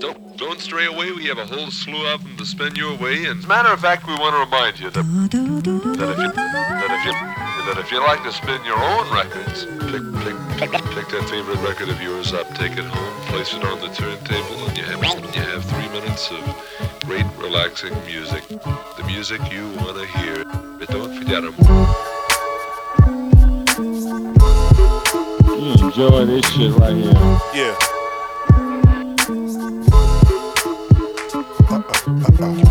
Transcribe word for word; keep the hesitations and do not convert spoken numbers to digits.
Don't don't stray away. We have a whole slew of them to spin your way. And as a matter of fact, we want to remind you that that if you that if you that if you like to spin your own records, pick pick pick, pick that favorite record of yours up, take it home, place it on the turntable, and you have you have three minutes of great relaxing music, the music you want to hear. But don't forget them. You enjoy this shit right here. Yeah. Uh-uh, uh-uh.